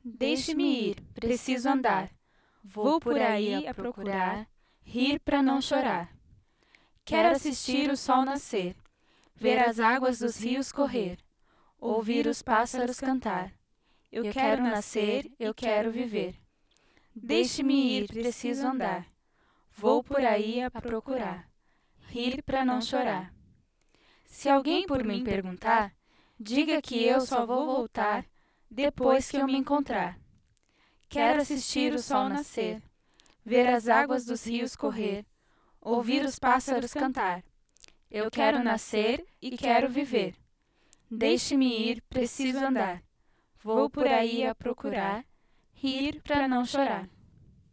Deixe-me ir, preciso andar. Vou por aí a procurar, rir pra não chorar. Quero assistir o sol nascer, ver as águas dos rios correr, ouvir os pássaros cantar. Eu quero nascer, eu quero viver. Deixe-me ir, preciso andar. Vou por aí a procurar, rir pra não chorar. Se alguém por mim perguntar, diga que eu só vou voltar depois que eu me encontrar. Quero assistir o sol nascer, ver as águas dos rios correr, ouvir os pássaros cantar. Eu quero nascer e quero viver. Deixe-me ir, preciso andar. Vou por aí a procurar, rir pra não chorar.